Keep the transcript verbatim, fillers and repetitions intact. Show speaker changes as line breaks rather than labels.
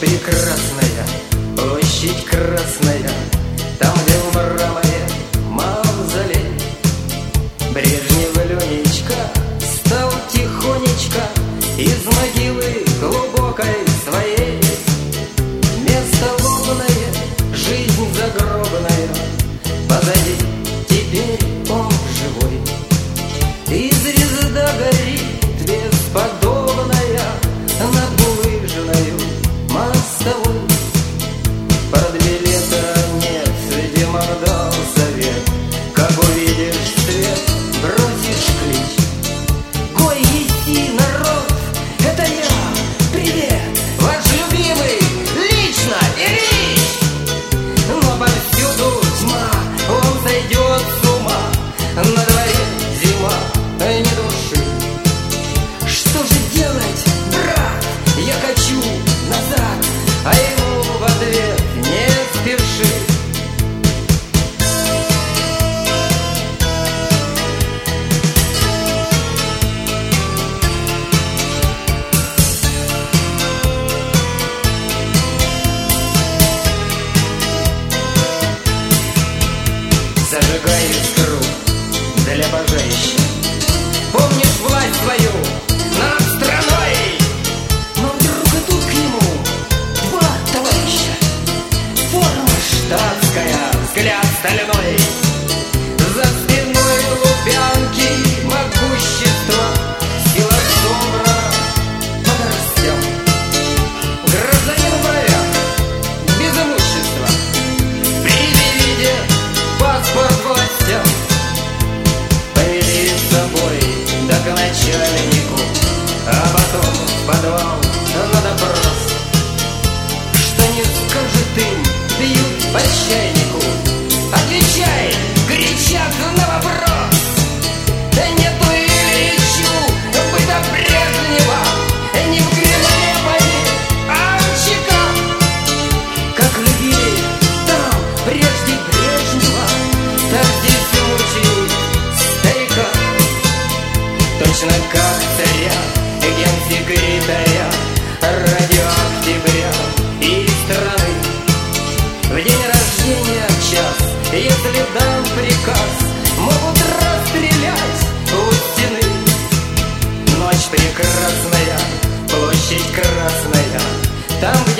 прекрасная, площадь красная, там, где в мраморе мавзолей. Брежнев Ленечка стал тихонечко из могилы глубокой своей. Место лунное, жизнь загробная, позади, теперь он живой. И звезда горит бесподобная над булыжною мостовой. Продбилета нет, видимо, дал совет: как увидишь свет, бросишь клич. Гой, еси, народ, это я, привет, ваш любимый, лично Ильич. Но повсюду тьма, он сойдет с ума, на дворе зима, ни души. Что же делать, брат? Я хочу назад, а ему в ответ: не спеши. Зажигай искру для пожарища. Помнишь власть свою над страной? Но вдруг и тут к нему два товарища. Форма штатская, взгляд стальной, за спиной лубянки могущества, сила собра под растем. Гражданин в бровях, без имущества, при виде паспорт властям. Повели с собой да к начальнику, а потом в подвал на допрос. Что не скажет им, бьют по чайнику. Отвечай, кричат на вопрос. Да нету Ильичу быта прежнего, ни в Грибоевой, а в Чиках. Как любили там прежде Брежнева, так здесь мучает старика. Точно как царя, генсекретаря, ради октября и страны. В день рождения час, если дан приказ, могут расстрелять у стены. Ночь прекрасная, площадь красная, там,